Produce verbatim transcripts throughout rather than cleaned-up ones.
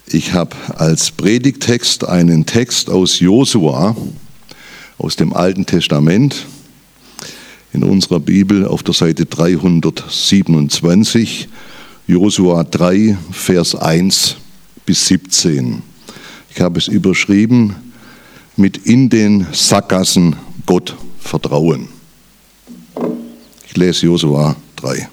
Ich habe als Predigttext einen Text aus Josua, aus dem Alten Testament, in unserer Bibel auf der Seite dreihundertsiebenundzwanzig, Josua drei, Vers eins bis siebzehn. Ich habe es überschrieben mit "In den Sackgassen Gott vertrauen". Ich lese Josua drei.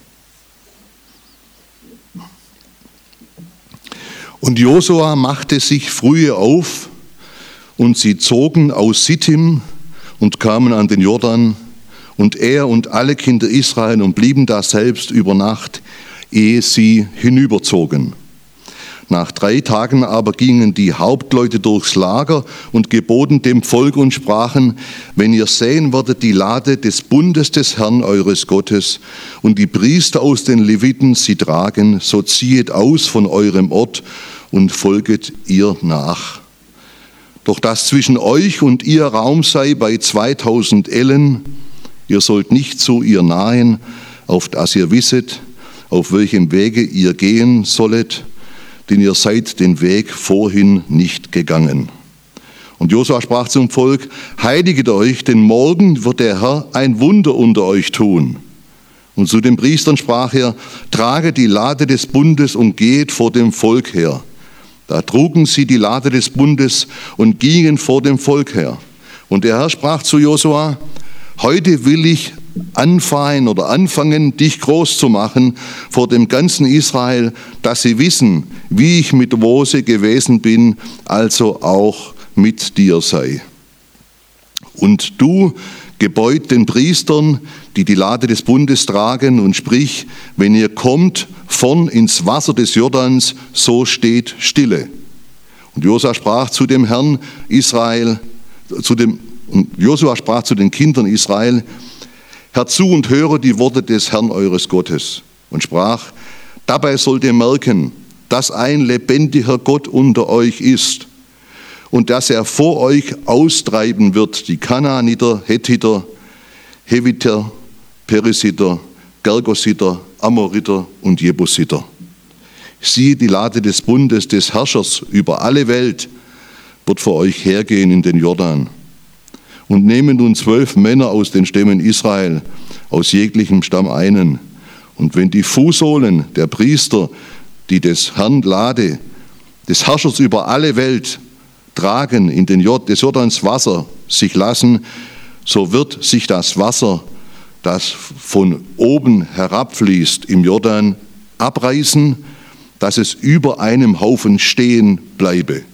Und Josua machte sich frühe auf, und sie zogen aus Sittim und kamen an den Jordan, und er und alle Kinder Israel und blieben da selbst über Nacht, ehe sie hinüberzogen. Nach drei Tagen aber gingen die Hauptleute durchs Lager und geboten dem Volk und sprachen: Wenn ihr sehen werdet die Lade des Bundes des Herrn eures Gottes und die Priester aus den Leviten sie tragen, so ziehet aus von eurem Ort und folget ihr nach. Doch dass zwischen euch und ihr Raum sei bei zweitausend Ellen, ihr sollt nicht zu ihr nahen, auf dass ihr wisset, auf welchem Wege ihr gehen sollet, denn ihr seid den Weg vorhin nicht gegangen. Und Josua sprach zum Volk: Heiliget euch, denn morgen wird der Herr ein Wunder unter euch tun. Und zu den Priestern sprach er: Trage die Lade des Bundes und geht vor dem Volk her. Da trugen sie die Lade des Bundes und gingen vor dem Volk her. Und der Herr sprach zu Josua: Heute will ich anfangen oder anfangen, dich groß zu machen vor dem ganzen Israel, dass sie wissen, wie ich mit Mose gewesen bin, also auch mit dir sei. Und du gebeut den Priestern, die die Lade des Bundes tragen, und sprich: Wenn ihr kommt vorn ins Wasser des Jordans, so steht Stille. Und Josua sprach zu dem Herrn Israel, zu dem, und Josua sprach zu den Kindern Israel: Hört zu und höre die Worte des Herrn eures Gottes. Und sprach: Dabei sollt ihr merken, dass ein lebendiger Gott unter euch ist und dass er vor euch austreiben wird die Kanaaniter, Hethiter, Heviter, Perisiter, Gergositer, Amoriter und Jebusiter. Siehe, die Lade des Bundes des Herrschers über alle Welt wird vor euch hergehen in den Jordan. Und nehmen nun zwölf Männer aus den Stämmen Israel, aus jeglichem Stamm einen. Und wenn die Fußsohlen der Priester, die des Herrn Lade, des Herrschers über alle Welt, tragen in den Jord, des Jordans Wasser sich lassen, so wird sich das Wasser, das von oben herabfließt im Jordan, abreißen, dass es über einem Haufen stehen bleibe.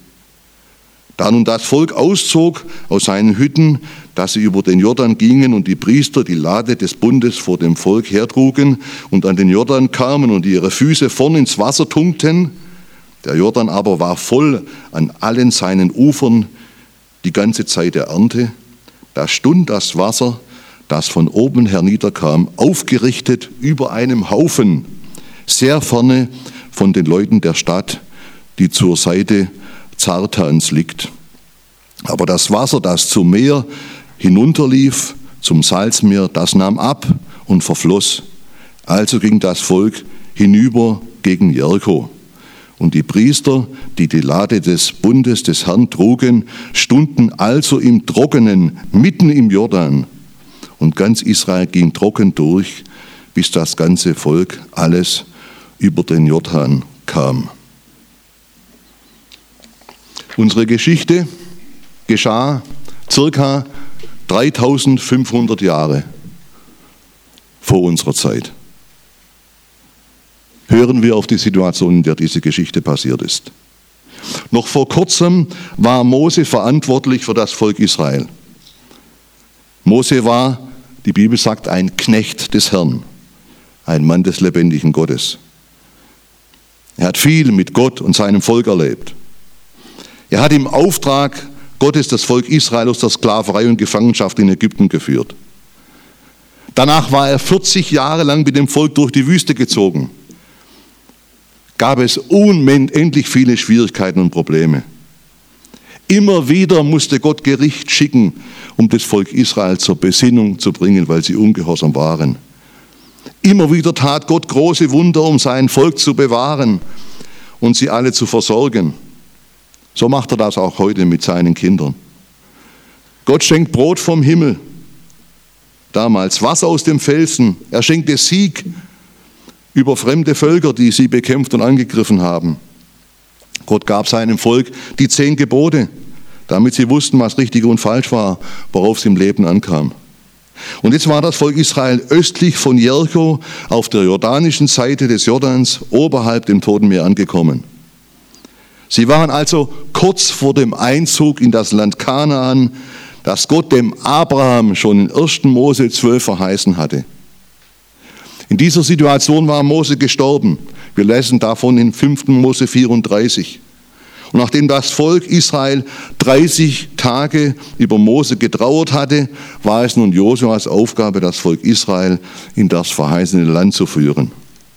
Da nun das Volk auszog aus seinen Hütten, dass sie über den Jordan gingen und die Priester die Lade des Bundes vor dem Volk hertrugen und an den Jordan kamen und ihre Füße vorn ins Wasser tunkten, der Jordan aber war voll an allen seinen Ufern die ganze Zeit der Ernte, da stund das Wasser, das von oben herniederkam, aufgerichtet über einem Haufen, sehr ferne von den Leuten der Stadt, die zur Seite Zartans liegt. Aber das Wasser, das zum Meer hinunterlief, zum Salzmeer, das nahm ab und verfloss. Also ging das Volk hinüber gegen Jericho. Und die Priester, die die Lade des Bundes des Herrn trugen, stunden also im Trockenen, mitten im Jordan. Und ganz Israel ging trocken durch, bis das ganze Volk alles über den Jordan kam. Unsere Geschichte geschah circa dreitausendfünfhundert Jahre vor unserer Zeit. Hören wir auf die Situation, in der diese Geschichte passiert ist. Noch vor kurzem war Mose verantwortlich für das Volk Israel. Mose war, die Bibel sagt, ein Knecht des Herrn, ein Mann des lebendigen Gottes. Er hat viel mit Gott und seinem Volk erlebt. Er hat im Auftrag Gottes das Volk Israel aus der Sklaverei und Gefangenschaft in Ägypten geführt. Danach war er vierzig Jahre lang mit dem Volk durch die Wüste gezogen. Gab es unendlich viele Schwierigkeiten und Probleme. Immer wieder musste Gott Gericht schicken, um das Volk Israel zur Besinnung zu bringen, weil sie ungehorsam waren. Immer wieder tat Gott große Wunder, um sein Volk zu bewahren und sie alle zu versorgen. So macht er das auch heute mit seinen Kindern. Gott schenkt Brot vom Himmel, damals Wasser aus dem Felsen. Er schenkte Sieg über fremde Völker, die sie bekämpft und angegriffen haben. Gott gab seinem Volk die zehn Gebote, damit sie wussten, was richtig und falsch war, worauf es im Leben ankam. Und jetzt war das Volk Israel östlich von Jericho auf der jordanischen Seite des Jordans oberhalb dem Toten Meer angekommen. Sie waren also kurz vor dem Einzug in das Land Kanaan, das Gott dem Abraham schon in ersten Mose zwölf verheißen hatte. In dieser Situation war Mose gestorben. Wir lesen davon in fünften Mose vierunddreißig. Und nachdem das Volk Israel dreißig Tage über Mose getrauert hatte, war es nun Josuas Aufgabe, das Volk Israel in das verheißene Land zu führen.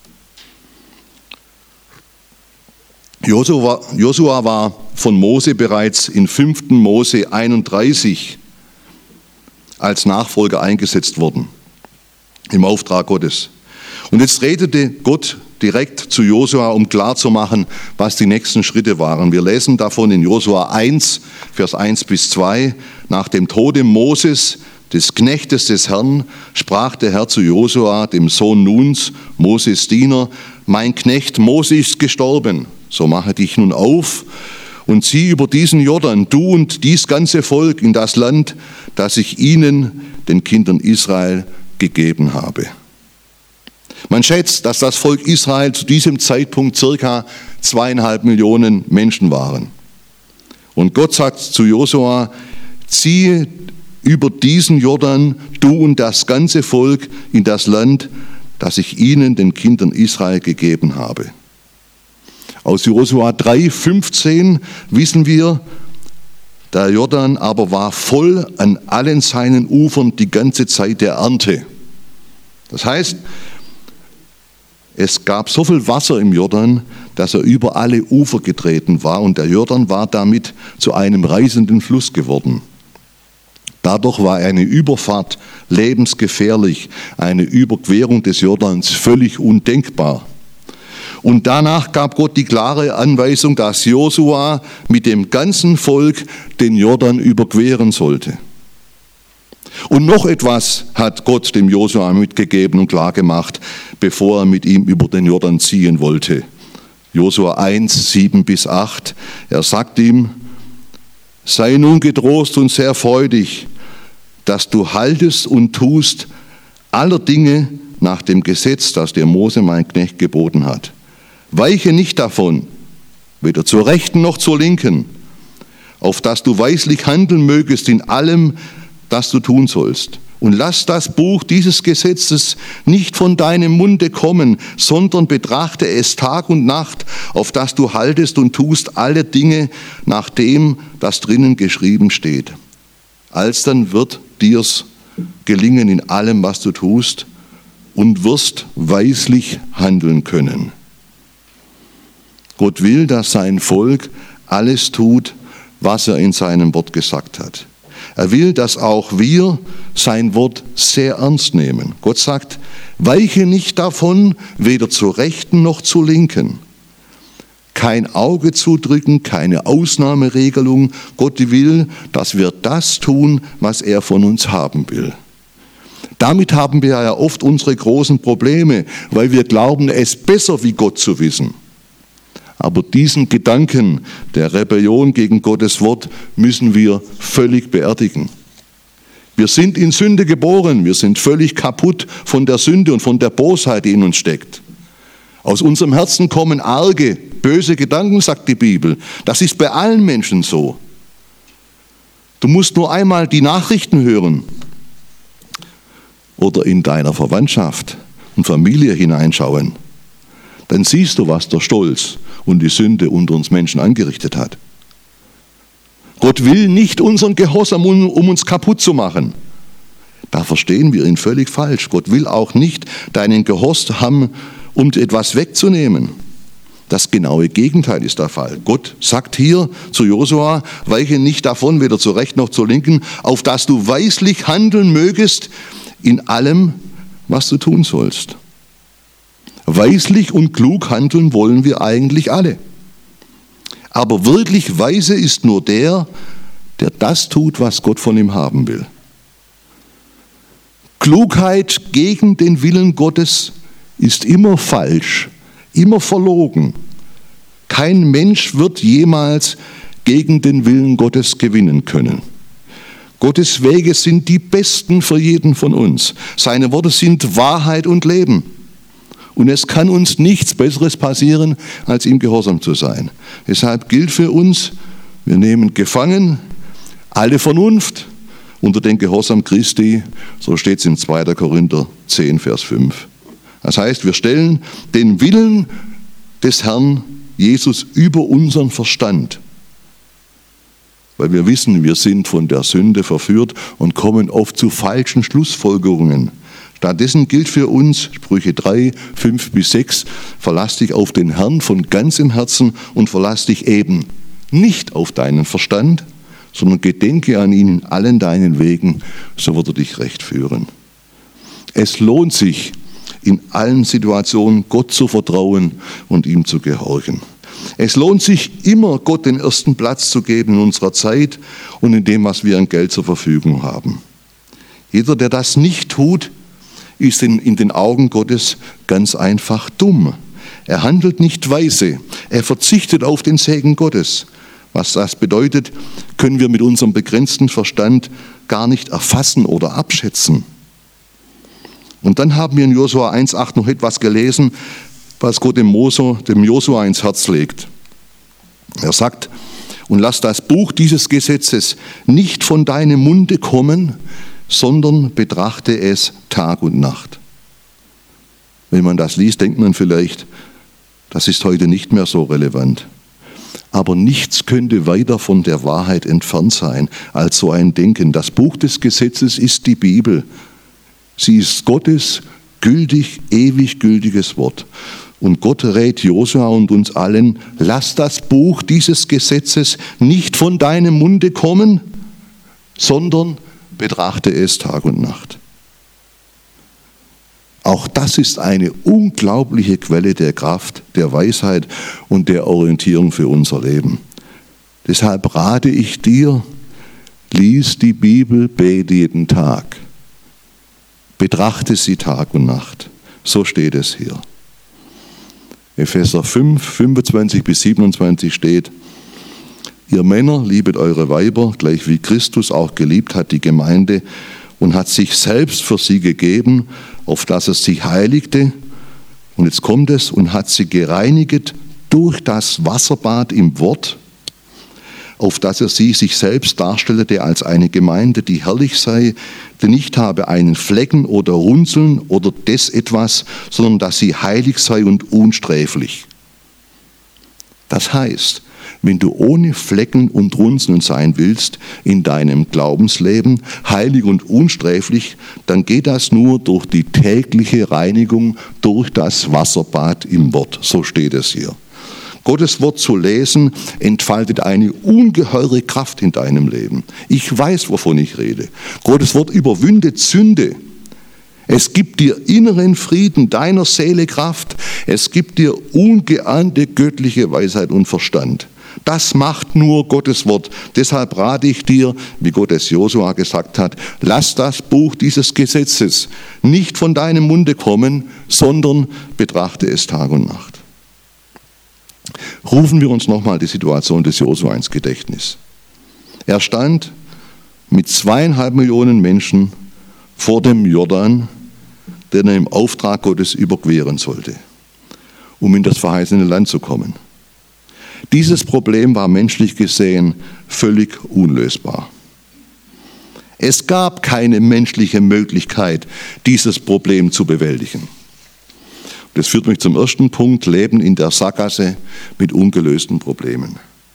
Josua, Josua war von Mose bereits in fünften Mose einunddreißig als Nachfolger eingesetzt worden, im Auftrag Gottes. Und jetzt redete Gott direkt zu Josua, um klarzumachen, was die nächsten Schritte waren. Wir lesen davon in Josua eins, Vers eins bis zwei. Nach dem Tode Moses, des Knechtes des Herrn, sprach der Herr zu Josua, dem Sohn Nuns, Moses Diener: Mein Knecht Mose ist gestorben, so mache dich nun auf und zieh über diesen Jordan, du und dies ganze Volk, in das Land, das ich ihnen, den Kindern Israel, gegeben habe. Man schätzt, dass das Volk Israel zu diesem Zeitpunkt circa zweieinhalb Millionen Menschen waren. Und Gott sagt zu Josua: Ziehe über diesen Jordan, du und das ganze Volk, in das Land, das ich ihnen, den Kindern Israel, gegeben habe. Aus Josua drei fünfzehn wissen wir, der Jordan aber war voll an allen seinen Ufern die ganze Zeit der Ernte. Das heißt, es gab so viel Wasser im Jordan, dass er über alle Ufer getreten war, und der Jordan war damit zu einem reißenden Fluss geworden. Dadurch war eine Überfahrt lebensgefährlich, eine Überquerung des Jordans völlig undenkbar. Und danach gab Gott die klare Anweisung, dass Josua mit dem ganzen Volk den Jordan überqueren sollte. Und noch etwas hat Gott dem Josua mitgegeben und klargemacht, bevor er mit ihm über den Jordan ziehen wollte. Josua eins, sieben bis acht. Er sagt ihm: Sei nun getrost und sehr freudig, dass du haltest und tust aller Dinge nach dem Gesetz, das dir Mose, mein Knecht, geboten hat. Weiche nicht davon, weder zur Rechten noch zur Linken, auf dass du weislich handeln mögest in allem, das du tun sollst. Und lass das Buch dieses Gesetzes nicht von deinem Munde kommen, sondern betrachte es Tag und Nacht, auf dass du haltest und tust alle Dinge nach dem, das drinnen geschrieben steht. Alsdann wird dir's gelingen in allem, was du tust, und wirst weislich handeln können. Gott will, dass sein Volk alles tut, was er in seinem Wort gesagt hat. Er will, dass auch wir sein Wort sehr ernst nehmen. Gott sagt: Weiche nicht davon, weder zur Rechten noch zur Linken. Kein Auge zudrücken, keine Ausnahmeregelung. Gott will, dass wir das tun, was er von uns haben will. Damit haben wir ja oft unsere großen Probleme, weil wir glauben, es besser wie Gott zu wissen. Aber diesen Gedanken der Rebellion gegen Gottes Wort müssen wir völlig beerdigen. Wir sind in Sünde geboren, wir sind völlig kaputt von der Sünde und von der Bosheit, die in uns steckt. Aus unserem Herzen kommen arge, böse Gedanken, sagt die Bibel. Das ist bei allen Menschen so. Du musst nur einmal die Nachrichten hören oder in deiner Verwandtschaft und Familie hineinschauen. Dann siehst du, was der Stolz und die Sünde unter uns Menschen angerichtet hat. Gott will nicht unseren Gehorsam, um uns kaputt zu machen. Da verstehen wir ihn völlig falsch. Gott will auch nicht deinen Gehorsam, um etwas wegzunehmen. Das genaue Gegenteil ist der Fall. Gott sagt hier zu Josua: Weiche nicht davon, weder zur Rechten noch zur Linken, auf dass du weislich handeln mögest in allem, was du tun sollst. Weislich und klug handeln wollen wir eigentlich alle. Aber wirklich weise ist nur der, der das tut, was Gott von ihm haben will. Klugheit gegen den Willen Gottes ist immer falsch, immer verlogen. Kein Mensch wird jemals gegen den Willen Gottes gewinnen können. Gottes Wege sind die besten für jeden von uns. Seine Worte sind Wahrheit und Leben. Und es kann uns nichts Besseres passieren, als ihm gehorsam zu sein. Deshalb gilt für uns, wir nehmen gefangen alle Vernunft unter den Gehorsam Christi, so steht es in zweiter Korinther zehn, Vers fünf. Das heißt, wir stellen den Willen des Herrn Jesus über unseren Verstand, weil wir wissen, wir sind von der Sünde verführt und kommen oft zu falschen Schlussfolgerungen. Stattdessen gilt für uns, Sprüche drei, fünf bis sechs, verlass dich auf den Herrn von ganzem Herzen und verlass dich eben nicht auf deinen Verstand, sondern gedenke an ihn in allen deinen Wegen, so wird er dich recht führen. Es lohnt sich, in allen Situationen Gott zu vertrauen und ihm zu gehorchen. Es lohnt sich immer, Gott den ersten Platz zu geben in unserer Zeit und in dem, was wir an Geld zur Verfügung haben. Jeder, der das nicht tut, ist in, in den Augen Gottes ganz einfach dumm. Er handelt nicht weise. Er verzichtet auf den Segen Gottes. Was das bedeutet, können wir mit unserem begrenzten Verstand gar nicht erfassen oder abschätzen. Und dann haben wir in Josua eins acht noch etwas gelesen, was Gott dem, Mose, dem Josua ins Herz legt. Er sagt, und lass das Buch dieses Gesetzes nicht von deinem Munde kommen, sondern betrachte es Tag und Nacht. Wenn man das liest, denkt man vielleicht, das ist heute nicht mehr so relevant. Aber nichts könnte weiter von der Wahrheit entfernt sein als so ein Denken. Das Buch des Gesetzes ist die Bibel. Sie ist Gottes gültig, ewig gültiges Wort. Und Gott rät Josua und uns allen, lass das Buch dieses Gesetzes nicht von deinem Munde kommen, sondern betrachte es Tag und Nacht. Auch das ist eine unglaubliche Quelle der Kraft, der Weisheit und der Orientierung für unser Leben. Deshalb rate ich dir, lies die Bibel, bete jeden Tag. Betrachte sie Tag und Nacht. So steht es hier. Epheser fünf, fünfundzwanzig bis siebenundzwanzig steht, ihr Männer, liebet eure Weiber, gleich wie Christus auch geliebt hat die Gemeinde und hat sich selbst für sie gegeben, auf dass er sie heiligte. Und jetzt kommt es, und hat sie gereinigt durch das Wasserbad im Wort, auf dass er sie sich selbst darstellte als eine Gemeinde, die herrlich sei, die nicht habe einen Flecken oder Runzeln oder des etwas, sondern dass sie heilig sei und unsträflich. Das heißt, wenn du ohne Flecken und Runzeln sein willst in deinem Glaubensleben, heilig und unsträflich, dann geht das nur durch die tägliche Reinigung, durch das Wasserbad im Wort. So steht es hier. Gottes Wort zu lesen, entfaltet eine ungeheure Kraft in deinem Leben. Ich weiß, wovon ich rede. Gottes Wort überwindet Sünde. Es gibt dir inneren Frieden, deiner Seele Kraft. Es gibt dir ungeahnte göttliche Weisheit und Verstand. Das macht nur Gottes Wort. Deshalb rate ich dir, wie Gott es Josua gesagt hat, lass das Buch dieses Gesetzes nicht von deinem Munde kommen, sondern betrachte es Tag und Nacht. Rufen wir uns nochmal die Situation des Josua ins Gedächtnis. Er stand mit zweieinhalb Millionen Menschen vor dem Jordan, den er im Auftrag Gottes überqueren sollte, um in das verheißene Land zu kommen. Dieses Problem war menschlich gesehen völlig unlösbar. Es gab keine menschliche Möglichkeit, dieses Problem zu bewältigen. Das führt mich zum ersten Punkt, Leben in der Sackgasse mit ungelösten Problemen.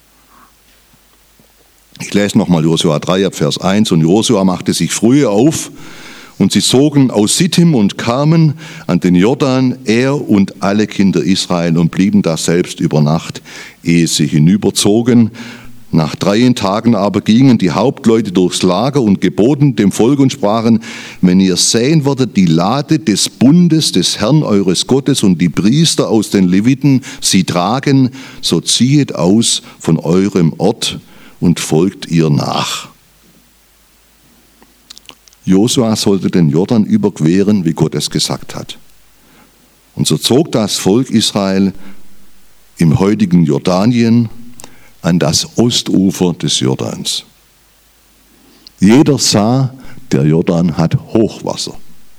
Ich lese nochmal Josua drei ab Vers eins. Und Josua machte sich früh auf, und sie zogen aus Sittim und kamen an den Jordan, er und alle Kinder Israel, und blieben da selbst über Nacht, ehe sie hinüberzogen Nach dreien Tagen aber gingen die Hauptleute durchs Lager und geboten dem Volk und sprachen, wenn ihr sehen werdet die Lade des Bundes des Herrn eures Gottes und die Priester aus den Leviten sie tragen, so ziehet aus von eurem Ort und folgt ihr nach. Josua sollte den Jordan überqueren, wie Gott es gesagt hat. Und so zog das Volk Israel im heutigen Jordanien an das Ostufer des Jordans. Jeder sah, der Jordan hat Hochwasser.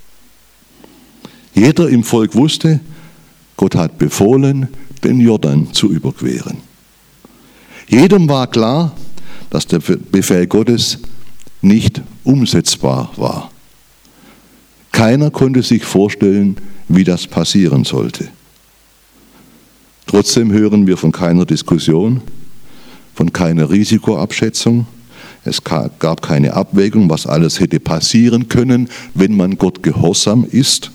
Jeder im Volk wusste, Gott hat befohlen, den Jordan zu überqueren. Jedem war klar, dass der Befehl Gottes nicht umsetzbar war. Keiner konnte sich vorstellen, wie das passieren sollte. Trotzdem hören wir von keiner Diskussion, von keiner Risikoabschätzung. Es gab keine Abwägung, was alles hätte passieren können, wenn man Gott gehorsam ist.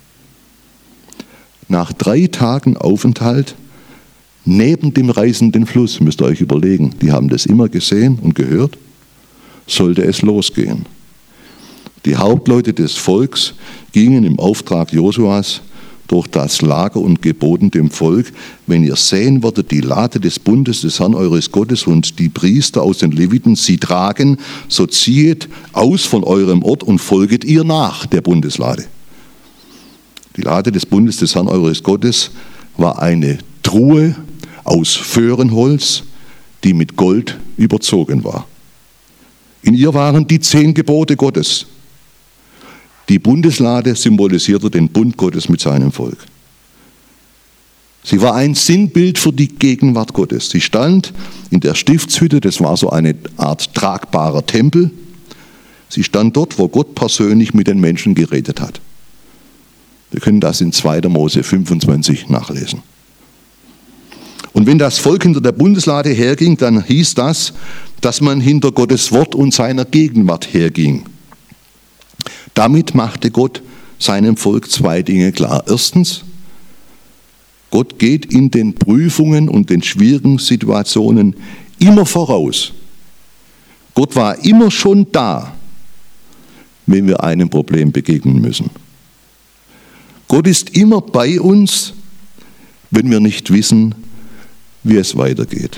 Nach drei Tagen Aufenthalt neben dem reißenden Fluss, müsst ihr euch überlegen, die haben das immer gesehen und gehört, sollte es losgehen. Die Hauptleute des Volks gingen im Auftrag Josuas durch das Lager und geboten dem Volk, wenn ihr sehen werdet die Lade des Bundes des Herrn eures Gottes und die Priester aus den Leviten sie tragen, so ziehet aus von eurem Ort und folget ihr nach der Bundeslade. Die Lade des Bundes des Herrn eures Gottes war eine Truhe aus Föhrenholz, die mit Gold überzogen war. In ihr waren die zehn Gebote Gottes. Die Bundeslade symbolisierte den Bund Gottes mit seinem Volk. Sie war ein Sinnbild für die Gegenwart Gottes. Sie stand in der Stiftshütte, das war so eine Art tragbarer Tempel. Sie stand dort, wo Gott persönlich mit den Menschen geredet hat. Wir können das in zweiter Mose fünfundzwanzig nachlesen. Und wenn das Volk hinter der Bundeslade herging, dann hieß das, dass man hinter Gottes Wort und seiner Gegenwart herging. Damit machte Gott seinem Volk zwei Dinge klar. Erstens, Gott geht in den Prüfungen und den schwierigen Situationen immer voraus. Gott war immer schon da, wenn wir einem Problem begegnen müssen. Gott ist immer bei uns, wenn wir nicht wissen, wie es weitergeht.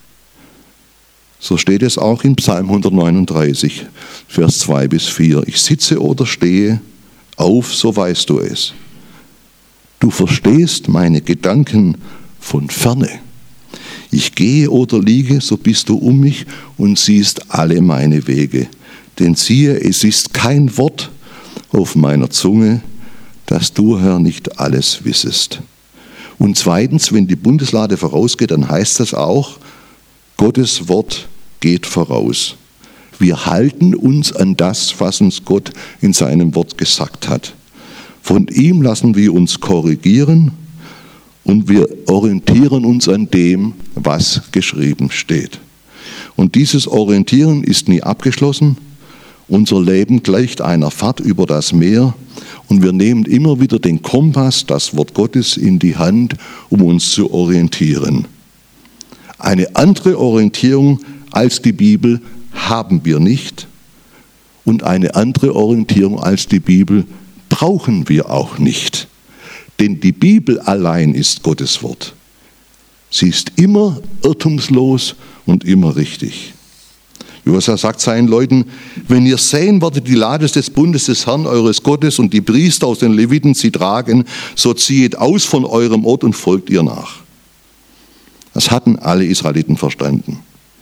So steht es auch in Psalm hundertneununddreißig, Vers zwei bis vier. Ich sitze oder stehe, auf, so weißt du es. Du verstehst meine Gedanken von ferne. Ich gehe oder liege, so bist du um mich und siehst alle meine Wege. Denn siehe, es ist kein Wort auf meiner Zunge, dass du, Herr, nicht alles wissest. Und zweitens, wenn die Bundeslade vorausgeht, dann heißt das auch, Gottes Wort geht voraus. Wir halten uns an das, was uns Gott in seinem Wort gesagt hat. Von ihm lassen wir uns korrigieren und wir orientieren uns an dem, was geschrieben steht. Und dieses Orientieren ist nie abgeschlossen. Unser Leben gleicht einer Fahrt über das Meer und wir nehmen immer wieder den Kompass, das Wort Gottes, in die Hand, um uns zu orientieren. Eine andere Orientierung als die Bibel haben wir nicht und eine andere Orientierung als die Bibel brauchen wir auch nicht. Denn die Bibel allein ist Gottes Wort. Sie ist immer irrtumslos und immer richtig. Josua sagt seinen Leuten, wenn ihr sehen werdet die Lade des Bundes des Herrn eures Gottes und die Priester aus den Leviten sie tragen, so ziehet aus von eurem Ort und folgt ihr nach. Das hatten alle Israeliten verstanden.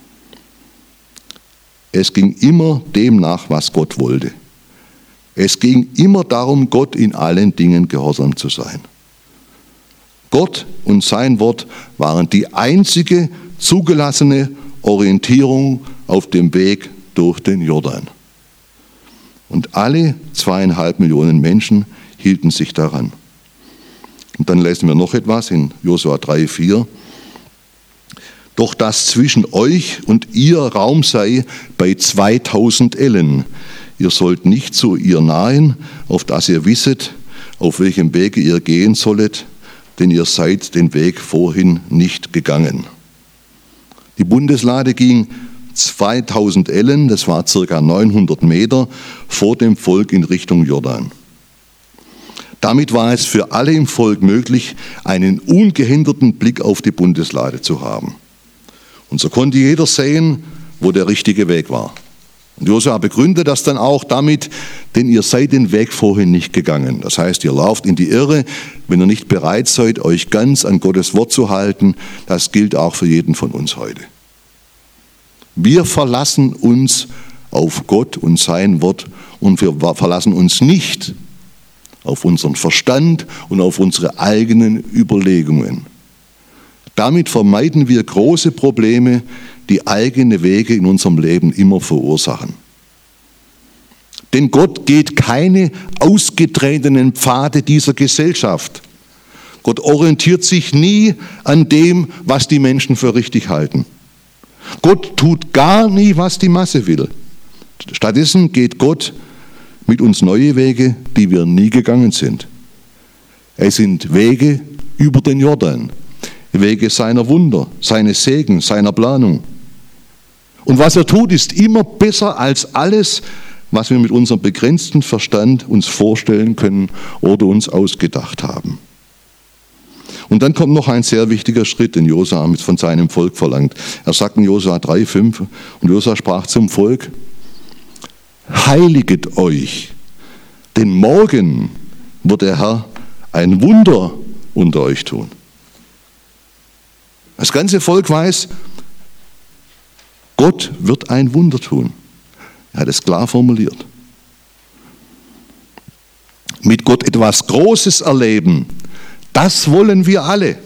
Es ging immer dem nach, was Gott wollte. Es ging immer darum, Gott in allen Dingen gehorsam zu sein. Gott und sein Wort waren die einzige zugelassene Orientierung auf dem Weg durch den Jordan. Und alle zweieinhalb Millionen Menschen hielten sich daran. Und dann lesen wir noch etwas in Josua drei, vier. Doch dass zwischen euch und ihr Raum sei bei zweitausend Ellen. Ihr sollt nicht zu ihr nahen, auf dass ihr wisset, auf welchem Wege ihr gehen sollet, denn ihr seid den Weg vorhin nicht gegangen. Die Bundeslade ging zweitausend Ellen, das war circa neunhundert Meter, vor dem Volk in Richtung Jordan. Damit war es für alle im Volk möglich, einen ungehinderten Blick auf die Bundeslade zu haben. Und so konnte jeder sehen, wo der richtige Weg war. Und Josua begründet das dann auch damit, denn ihr seid den Weg vorhin nicht gegangen. Das heißt, ihr lauft in die Irre, wenn ihr nicht bereit seid, euch ganz an Gottes Wort zu halten. Das gilt auch für jeden von uns heute. Wir verlassen uns auf Gott und sein Wort und wir verlassen uns nicht auf unseren Verstand und auf unsere eigenen Überlegungen. Damit vermeiden wir große Probleme, die eigene Wege in unserem Leben immer verursachen. Denn Gott geht keine ausgetretenen Pfade dieser Gesellschaft. Gott orientiert sich nie an dem, was die Menschen für richtig halten. Gott tut gar nie, was die Masse will. Stattdessen geht Gott mit uns neue Wege, die wir nie gegangen sind. Es sind Wege über den Jordan, Wege seiner Wunder, seines Segens, seiner Planung. Und was er tut, ist immer besser als alles, was wir mit unserem begrenzten Verstand uns vorstellen können oder uns ausgedacht haben. Und dann kommt noch ein sehr wichtiger Schritt, den Josua von seinem Volk verlangt. Er sagt in Josua drei, fünf, und Josua sprach zum Volk: Heiliget euch, denn morgen wird der Herr ein Wunder unter euch tun. Das ganze Volk weiß, Gott wird ein Wunder tun. Er hat es klar formuliert. Mit Gott etwas Großes erleben, das wollen wir alle.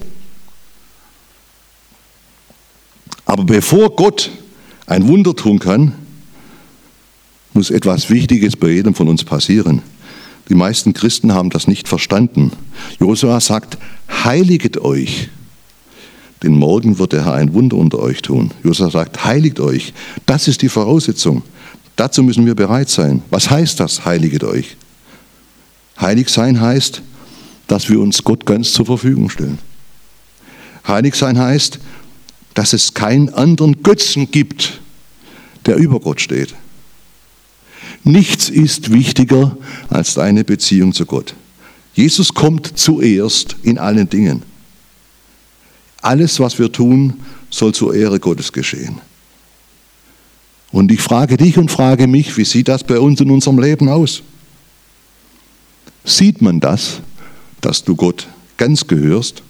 Aber bevor Gott ein Wunder tun kann, muss etwas Wichtiges bei jedem von uns passieren. Die meisten Christen haben das nicht verstanden. Josua sagt: Heiliget euch, denn morgen wird der Herr ein Wunder unter euch tun. Josua sagt: Heiligt euch. Das ist die Voraussetzung. Dazu müssen wir bereit sein. Was heißt das, heiliget euch? Heilig sein heißt, dass wir uns Gott ganz zur Verfügung stellen. Heilig sein heißt, dass es keinen anderen Götzen gibt, der über Gott steht. Nichts ist wichtiger als deine Beziehung zu Gott. Jesus kommt zuerst in allen Dingen. Alles, was wir tun, soll zur Ehre Gottes geschehen. Und ich frage dich und frage mich, wie sieht das bei uns in unserem Leben aus? Sieht man das, dass du Gott ganz gehörst?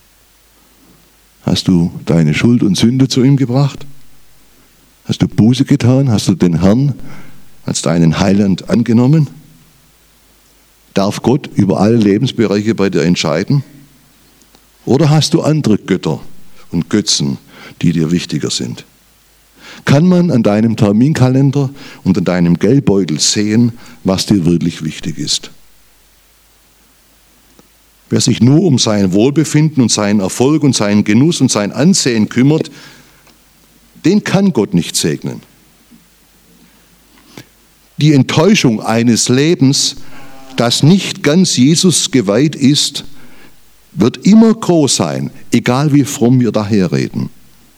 Hast du deine Schuld und Sünde zu ihm gebracht? Hast du Buße getan? Hast du den Herrn als deinen Heiland angenommen? Darf Gott über alle Lebensbereiche bei dir entscheiden? Oder hast du andere Götter und Götzen, die dir wichtiger sind? Kann man an deinem Terminkalender und an deinem Geldbeutel sehen, was dir wirklich wichtig ist? Wer sich nur um sein Wohlbefinden und seinen Erfolg und seinen Genuss und sein Ansehen kümmert, den kann Gott nicht segnen. Die Enttäuschung eines Lebens, das nicht ganz Jesus geweiht ist, wird immer groß sein, egal wie fromm wir daherreden.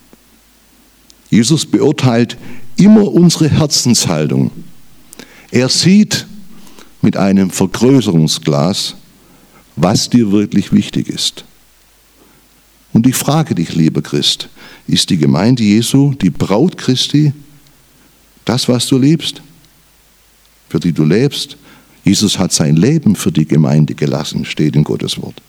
Jesus beurteilt immer unsere Herzenshaltung. Er sieht mit einem Vergrößerungsglas, was dir wirklich wichtig ist. Und ich frage dich, lieber Christ, ist die Gemeinde Jesu, die Braut Christi, das, was du liebst, für die du lebst? Jesus hat sein Leben für die Gemeinde gelassen, steht in Gottes Wort.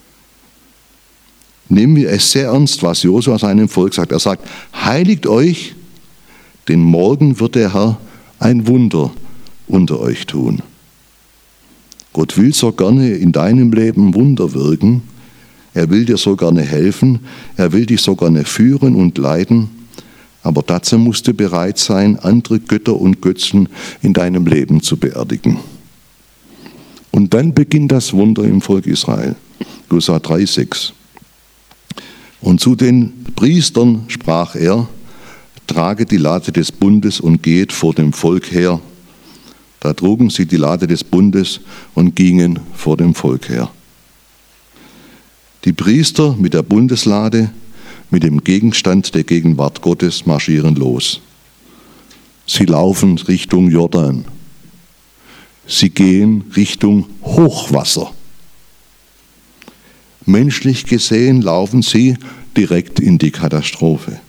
Nehmen wir es sehr ernst, was Josua seinem Volk sagt. Er sagt: Heiligt euch, denn morgen wird der Herr ein Wunder unter euch tun. Gott will so gerne in deinem Leben Wunder wirken. Er will dir so gerne helfen. Er will dich so gerne führen und leiten. Aber dazu musst du bereit sein, andere Götter und Götzen in deinem Leben zu beerdigen. Und dann beginnt das Wunder im Volk Israel. Josua drei, sechs. Und zu den Priestern sprach er: Trage die Lade des Bundes und geht vor dem Volk her. Da trugen sie die Lade des Bundes und gingen vor dem Volk her. Die Priester mit der Bundeslade mit dem Gegenstand der Gegenwart Gottes marschieren los. Sie laufen Richtung Jordan. Sie gehen Richtung Hochwasser. Menschlich gesehen laufen sie direkt in die Katastrophe.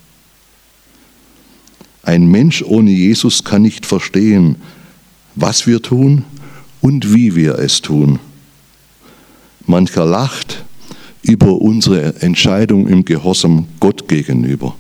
Ein Mensch ohne Jesus kann nicht verstehen, was wir tun und wie wir es tun. Mancher lacht über unsere Entscheidung im Gehorsam Gott gegenüber.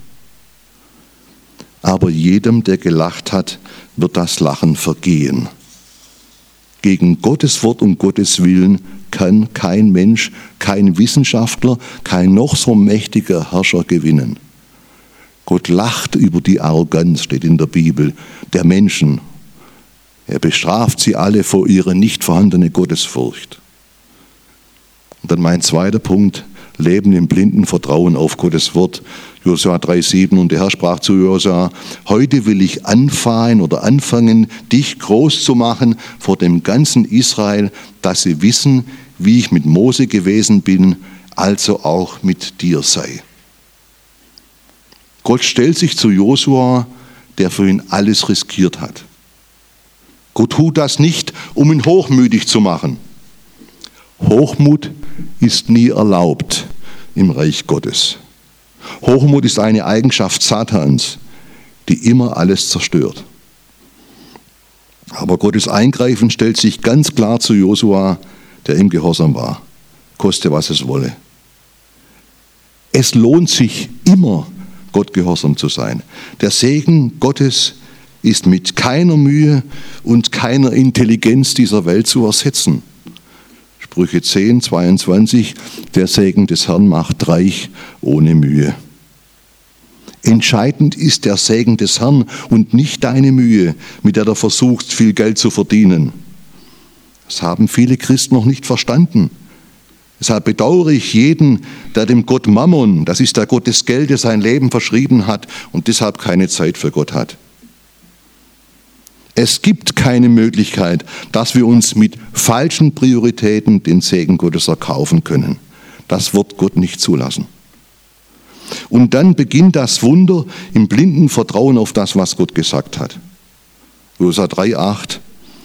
Aber jedem, der gelacht hat, wird das Lachen vergehen. Gegen Gottes Wort und Gottes Willen kann kein Mensch, kein Wissenschaftler, kein noch so mächtiger Herrscher gewinnen. Gott lacht über die Arroganz, steht in der Bibel, der Menschen. Er bestraft sie alle vor ihrer nicht vorhandenen Gottesfurcht. Und dann mein zweiter Punkt, Leben im blinden Vertrauen auf Gottes Wort. Josua drei sieben, und der Herr sprach zu Josua: Heute will ich anfangen oder anfangen, dich groß zu machen vor dem ganzen Israel, dass sie wissen, wie ich mit Mose gewesen bin, also auch mit dir sei. Gott stellt sich zu Josua, der für ihn alles riskiert hat. Gott tut das nicht, um ihn hochmütig zu machen. Hochmut ist nie erlaubt im Reich Gottes. Hochmut ist eine Eigenschaft Satans, die immer alles zerstört. Aber Gottes Eingreifen stellt sich ganz klar zu Josua, der im Gehorsam war, koste was es wolle. Es lohnt sich immer, Gott gehorsam zu sein. Der Segen Gottes ist mit keiner Mühe und keiner Intelligenz dieser Welt zu ersetzen. Sprüche zehn, zweiundzwanzig, der Segen des Herrn macht reich ohne Mühe. Entscheidend ist der Segen des Herrn und nicht deine Mühe, mit der du versuchst, viel Geld zu verdienen. Das haben viele Christen noch nicht verstanden. Deshalb bedauere ich jeden, der dem Gott Mammon, das ist der Gott des Geldes, sein Leben verschrieben hat und deshalb keine Zeit für Gott hat. Es gibt keine Möglichkeit, dass wir uns mit falschen Prioritäten den Segen Gottes erkaufen können. Das wird Gott nicht zulassen. Und dann beginnt das Wunder im blinden Vertrauen auf das, was Gott gesagt hat. Josua drei acht.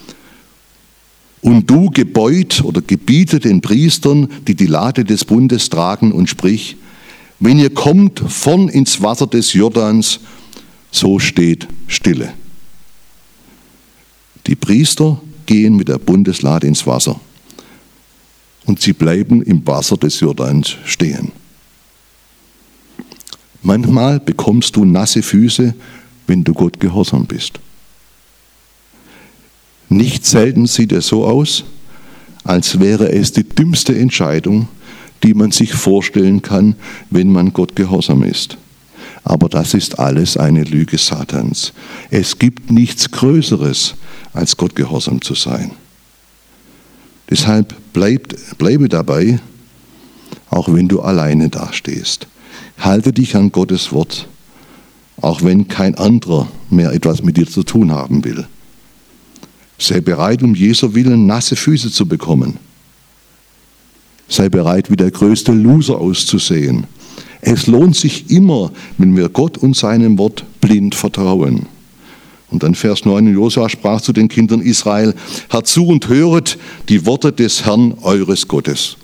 Und du gebeut oder gebiete den Priestern, die die Lade des Bundes tragen, und sprich: Wenn ihr kommt vorn ins Wasser des Jordans, so steht Stille. Die Priester gehen mit der Bundeslade ins Wasser und sie bleiben im Wasser des Jordans stehen. Manchmal bekommst du nasse Füße, wenn du Gott gehorsam bist. Nicht selten sieht es so aus, als wäre es die dümmste Entscheidung, die man sich vorstellen kann, wenn man Gott gehorsam ist. Aber das ist alles eine Lüge Satans. Es gibt nichts Größeres, als Gott gehorsam zu sein. Deshalb bleibt, bleibe dabei, auch wenn du alleine dastehst. Halte dich an Gottes Wort, auch wenn kein anderer mehr etwas mit dir zu tun haben will. Sei bereit, um Jesu Willen nasse Füße zu bekommen. Sei bereit, wie der größte Loser auszusehen. Es lohnt sich immer, wenn wir Gott und seinem Wort blind vertrauen. Und dann Vers neun, Josua sprach zu den Kindern Israel: Hört zu und höret die Worte des Herrn eures Gottes.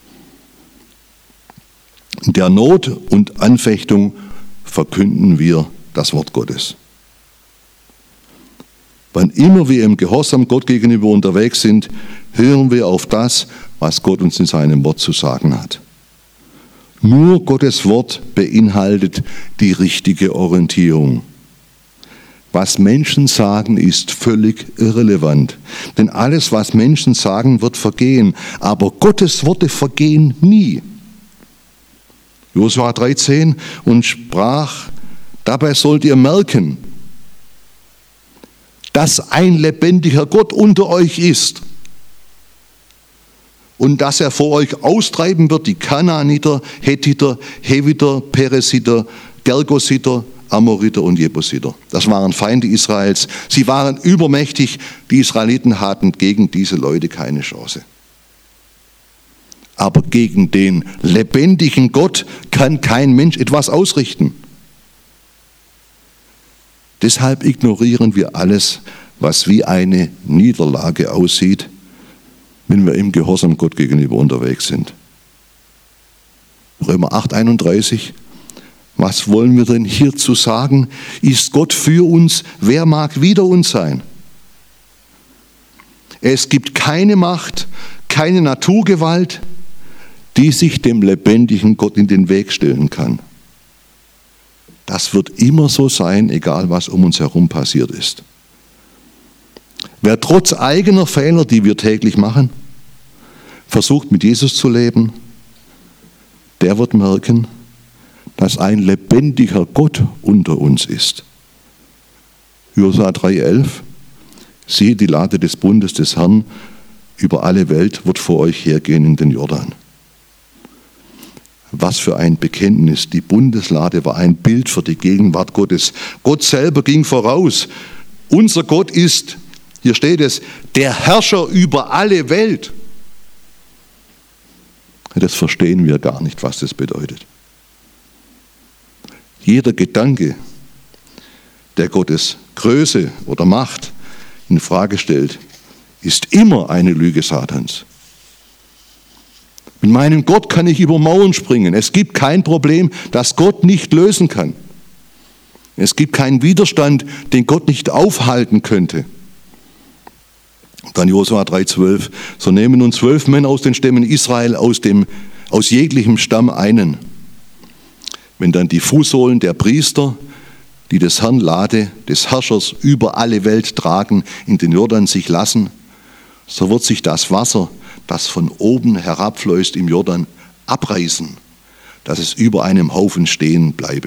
In der Not und Anfechtung verkünden wir das Wort Gottes. Wann immer wir im Gehorsam Gott gegenüber unterwegs sind, hören wir auf das, was Gott uns in seinem Wort zu sagen hat. Nur Gottes Wort beinhaltet die richtige Orientierung. Was Menschen sagen, ist völlig irrelevant. Denn alles, was Menschen sagen, wird vergehen. Aber Gottes Worte vergehen nie. Josua dreizehn, und sprach: Dabei sollt ihr merken, dass ein lebendiger Gott unter euch ist und dass er vor euch austreiben wird die Kanaaniter, Hethiter, Heviter, Peresiter, Gergositer, Amoriter und Jebusiter. Das waren Feinde Israels. Sie waren übermächtig. Die Israeliten hatten gegen diese Leute keine Chance. Aber gegen den lebendigen Gott kann kein Mensch etwas ausrichten. Deshalb ignorieren wir alles, was wie eine Niederlage aussieht, wenn wir im Gehorsam Gott gegenüber unterwegs sind. Römer acht, einunddreißig. Was wollen wir denn hierzu sagen? Ist Gott für uns? Wer mag wider uns sein? Es gibt keine Macht, keine Naturgewalt, die sich dem lebendigen Gott in den Weg stellen kann. Das wird immer so sein, egal was um uns herum passiert ist. Wer trotz eigener Fehler, die wir täglich machen, versucht mit Jesus zu leben, der wird merken, dass ein lebendiger Gott unter uns ist. Josua drei, elf. Siehe, die Lade des Bundes des Herrn über alle Welt wird vor euch hergehen in den Jordan. Was für ein Bekenntnis. Die Bundeslade war ein Bild für die Gegenwart Gottes. Gott selber ging voraus. Unser Gott ist, hier steht es, der Herrscher über alle Welt. Das verstehen wir gar nicht, was das bedeutet. Jeder Gedanke, der Gottes Größe oder Macht in Frage stellt, ist immer eine Lüge Satans. Mit meinem Gott kann ich über Mauern springen. Es gibt kein Problem, das Gott nicht lösen kann. Es gibt keinen Widerstand, den Gott nicht aufhalten könnte. Dann Josua drei, zwölf. So nehmen nun zwölf Männer aus den Stämmen Israel aus, dem, aus jeglichem Stamm einen. Wenn dann die Fußsohlen der Priester, die des Herrn Lade, des Herrschers über alle Welt tragen, in den Jordan sich lassen, so wird sich das Wasser, das von oben herabfließt im Jordan, abreißen, dass es über einem Haufen stehen bleibe.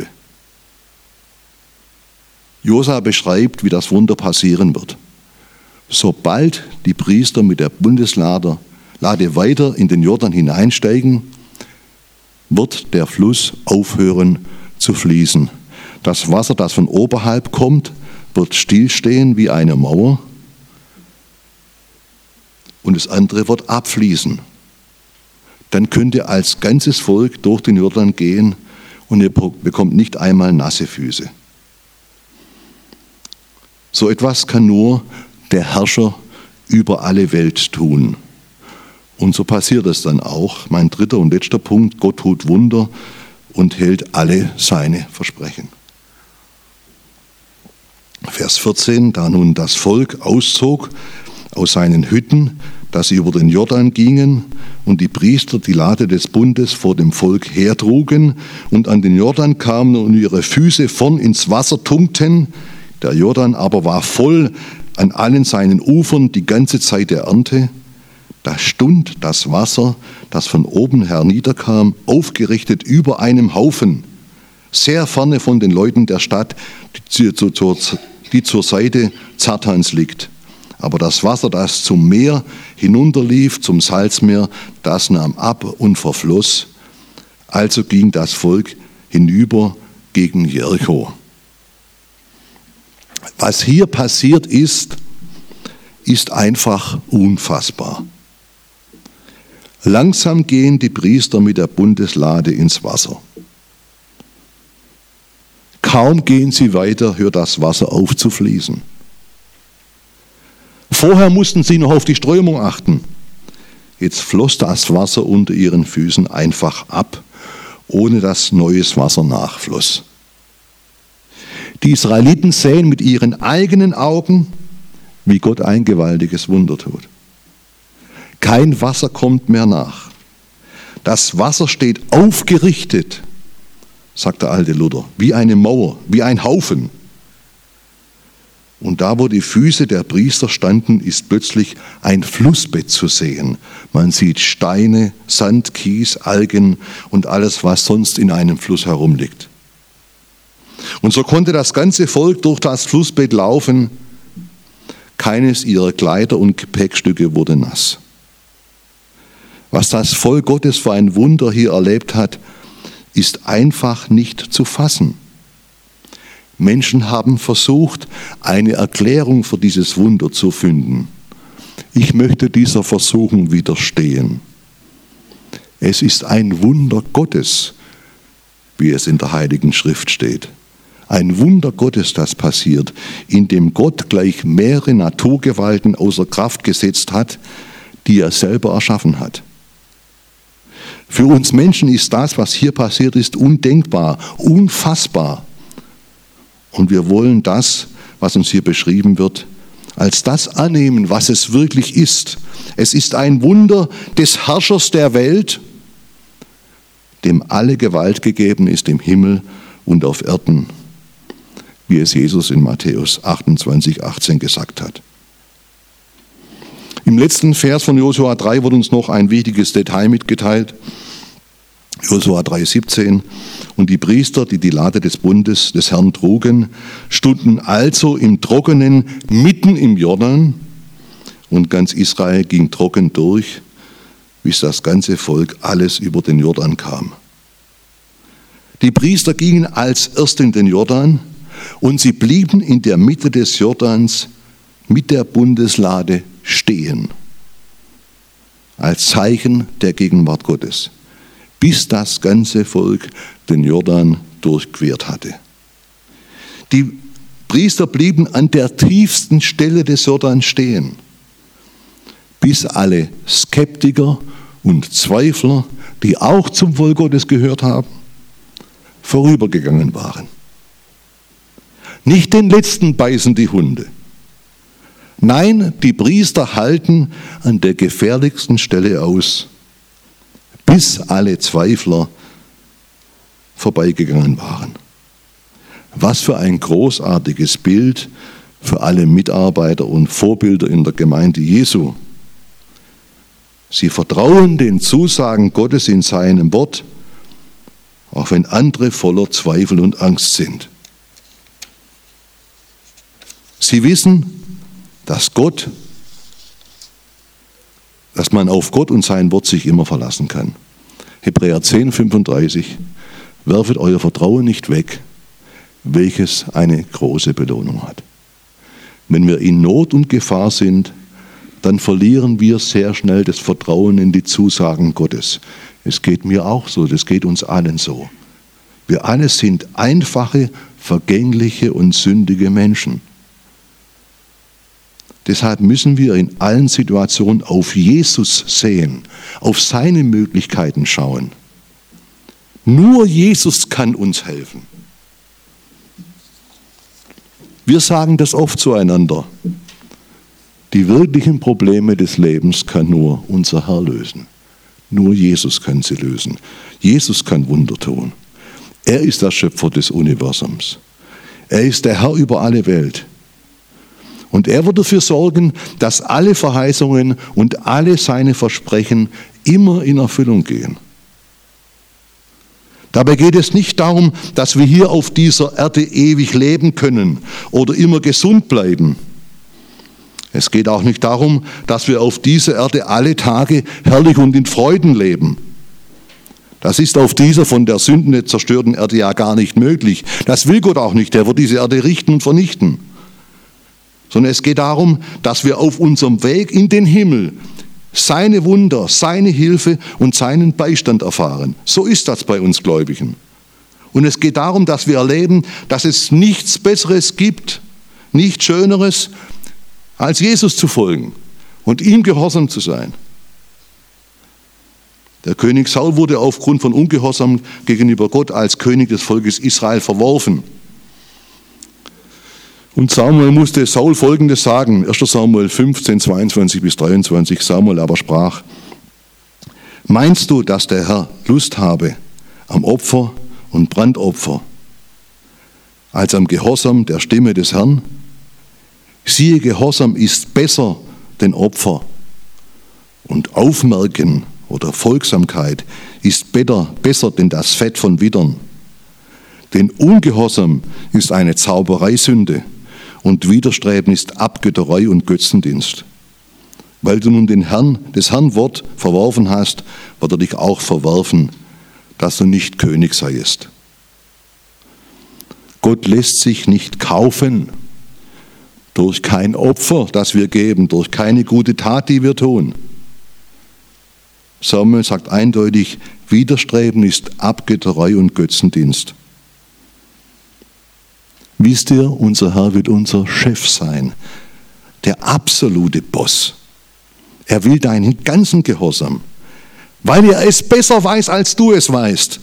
Josua beschreibt, wie das Wunder passieren wird. Sobald die Priester mit der Bundeslade Lade weiter in den Jordan hineinsteigen, wird der Fluss aufhören zu fließen. Das Wasser, das von oberhalb kommt, wird stillstehen wie eine Mauer und das andere wird abfließen. Dann könnt ihr als ganzes Volk durch den Jordan gehen und ihr bekommt nicht einmal nasse Füße. So etwas kann nur der Herrscher über alle Welt tun. Und so passiert es dann auch. Mein dritter und letzter Punkt, Gott tut Wunder und hält alle seine Versprechen. Vers vierzehn, da nun das Volk auszog aus seinen Hütten, dass sie über den Jordan gingen und die Priester die Lade des Bundes vor dem Volk hertrugen und an den Jordan kamen und ihre Füße vorn ins Wasser tunkten. Der Jordan aber war voll an allen seinen Ufern die ganze Zeit der Ernte. Da stund das Wasser, das von oben herniederkam, aufgerichtet über einem Haufen, sehr ferne von den Leuten der Stadt, die zur, die zur Seite Zartans liegt. Aber das Wasser, das zum Meer hinunterlief, zum Salzmeer, das nahm ab und verfloss. Also ging das Volk hinüber gegen Jericho. Was hier passiert ist, ist einfach unfassbar. Langsam gehen die Priester mit der Bundeslade ins Wasser. Kaum gehen sie weiter, hört das Wasser auf zu fließen. Vorher mussten sie noch auf die Strömung achten. Jetzt floss das Wasser unter ihren Füßen einfach ab, ohne dass neues Wasser nachfloss. Die Israeliten sehen mit ihren eigenen Augen, wie Gott ein gewaltiges Wunder tut. Kein Wasser kommt mehr nach. Das Wasser steht aufgerichtet, sagt der alte Luther, wie eine Mauer, wie ein Haufen. Und da, wo die Füße der Priester standen, ist plötzlich ein Flussbett zu sehen. Man sieht Steine, Sand, Kies, Algen und alles, was sonst in einem Fluss herumliegt. Und so konnte das ganze Volk durch das Flussbett laufen. Keines ihrer Kleider und Gepäckstücke wurde nass. Was das Volk Gottes für ein Wunder hier erlebt hat, ist einfach nicht zu fassen. Menschen haben versucht, eine Erklärung für dieses Wunder zu finden. Ich möchte dieser Versuchung widerstehen. Es ist ein Wunder Gottes, wie es in der Heiligen Schrift steht. Ein Wunder Gottes, das passiert, indem Gott gleich mehrere Naturgewalten außer Kraft gesetzt hat, die er selber erschaffen hat. Für uns Menschen ist das, was hier passiert ist, undenkbar, unfassbar. Und wir wollen das, was uns hier beschrieben wird, als das annehmen, was es wirklich ist. Es ist ein Wunder des Herrschers der Welt, dem alle Gewalt gegeben ist im Himmel und auf Erden, wie es Jesus in Matthäus achtundzwanzig, achtzehn gesagt hat. Im letzten Vers von Josua drei wird uns noch ein wichtiges Detail mitgeteilt. Josua drei, siebzehn. Und die Priester, die die Lade des Bundes des Herrn trugen, stunden also im Trockenen mitten im Jordan, und ganz Israel ging trocken durch, bis das ganze Volk alles über den Jordan kam. Die Priester gingen als Erste in den Jordan, und sie blieben in der Mitte des Jordans mit der Bundeslade stehen, als Zeichen der Gegenwart Gottes, bis das ganze Volk den Jordan durchquert hatte. Die Priester blieben an der tiefsten Stelle des Jordans stehen, bis alle Skeptiker und Zweifler, die auch zum Volk Gottes gehört haben, vorübergegangen waren. Nicht den letzten beißen die Hunde. Nein, die Priester halten an der gefährlichsten Stelle aus, bis alle Zweifler vorbeigegangen waren. Was für ein großartiges Bild für alle Mitarbeiter und Vorbilder in der Gemeinde Jesu. Sie vertrauen den Zusagen Gottes in seinem Wort, auch wenn andere voller Zweifel und Angst sind. Sie wissen, dass Gott, dass man auf Gott und sein Wort sich immer verlassen kann. Hebräer zehn, fünfunddreißig. Werfet euer Vertrauen nicht weg, welches eine große Belohnung hat. Wenn wir in Not und Gefahr sind, dann verlieren wir sehr schnell das Vertrauen in die Zusagen Gottes. Es geht mir auch so, das geht uns allen so. Wir alle sind einfache, vergängliche und sündige Menschen. Deshalb müssen wir in allen Situationen auf Jesus sehen, auf seine Möglichkeiten schauen. Nur Jesus kann uns helfen. Wir sagen das oft zueinander. Die wirklichen Probleme des Lebens kann nur unser Herr lösen. Nur Jesus kann sie lösen. Jesus kann Wunder tun. Er ist der Schöpfer des Universums. Er ist der Herr über alle Welt. Und er wird dafür sorgen, dass alle Verheißungen und alle seine Versprechen immer in Erfüllung gehen. Dabei geht es nicht darum, dass wir hier auf dieser Erde ewig leben können oder immer gesund bleiben. Es geht auch nicht darum, dass wir auf dieser Erde alle Tage herrlich und in Freuden leben. Das ist auf dieser von der Sünde zerstörten Erde ja gar nicht möglich. Das will Gott auch nicht. Er wird diese Erde richten und vernichten. Sondern es geht darum, dass wir auf unserem Weg in den Himmel seine Wunder, seine Hilfe und seinen Beistand erfahren. So ist das bei uns Gläubigen. Und es geht darum, dass wir erleben, dass es nichts Besseres gibt, nichts Schöneres, als Jesus zu folgen und ihm gehorsam zu sein. Der König Saul wurde aufgrund von Ungehorsam gegenüber Gott als König des Volkes Israel verworfen. Und Samuel musste Saul Folgendes sagen, erster Samuel fünfzehn, zweiundzwanzig bis dreiundzwanzig, Samuel aber sprach: Meinst du, dass der Herr Lust habe am Opfer und Brandopfer, als am Gehorsam der Stimme des Herrn? Siehe, Gehorsam ist besser denn Opfer, und Aufmerken oder Folgsamkeit ist besser, besser denn das Fett von Widdern. Denn Ungehorsam ist eine Zaubereisünde, und Widerstreben ist Abgötterei und Götzendienst. Weil du nun den Herrn, des Herrn Wort verworfen hast, wird er dich auch verwerfen, dass du nicht König seiest. Gott lässt sich nicht kaufen durch kein Opfer, das wir geben, durch keine gute Tat, die wir tun. Samuel sagt eindeutig, Widerstreben ist Abgötterei und Götzendienst. Wisst ihr, unser Herr wird unser Chef sein, der absolute Boss. Er will deinen ganzen Gehorsam, weil er es besser weiß, als du es weißt.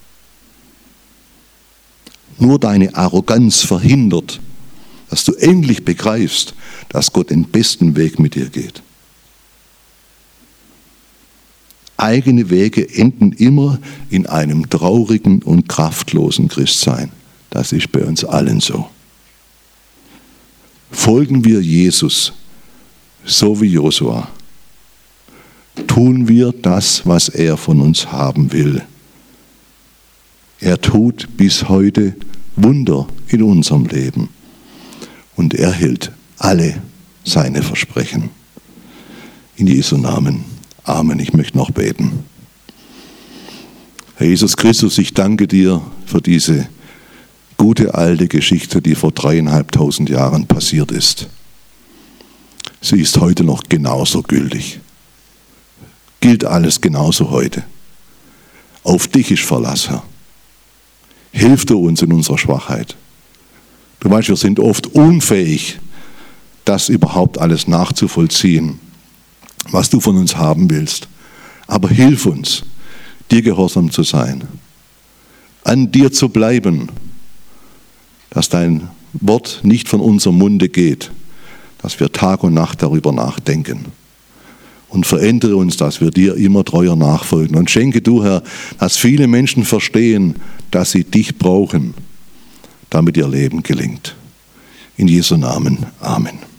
Nur deine Arroganz verhindert, dass du endlich begreifst, dass Gott den besten Weg mit dir geht. Eigene Wege enden immer in einem traurigen und kraftlosen Christsein. Das ist bei uns allen so. Folgen wir Jesus, so wie Josua. Tun wir das, was er von uns haben will. Er tut bis heute Wunder in unserem Leben. Und er hält alle seine Versprechen. In Jesu Namen. Amen. Ich möchte noch beten. Herr Jesus Christus, ich danke dir für diese gute alte Geschichte, die vor dreieinhalbtausend Jahren passiert ist. Sie ist heute noch genauso gültig. Gilt alles genauso heute. Auf dich ist Verlass, Herr. Hilf du uns in unserer Schwachheit. Du weißt, wir sind oft unfähig, das überhaupt alles nachzuvollziehen, was du von uns haben willst. Aber hilf uns, dir gehorsam zu sein, an dir zu bleiben, dass dein Wort nicht von unserem Munde geht, dass wir Tag und Nacht darüber nachdenken. Und verändere uns, dass wir dir immer treuer nachfolgen. Und schenke du, Herr, dass viele Menschen verstehen, dass sie dich brauchen, damit ihr Leben gelingt. In Jesu Namen. Amen.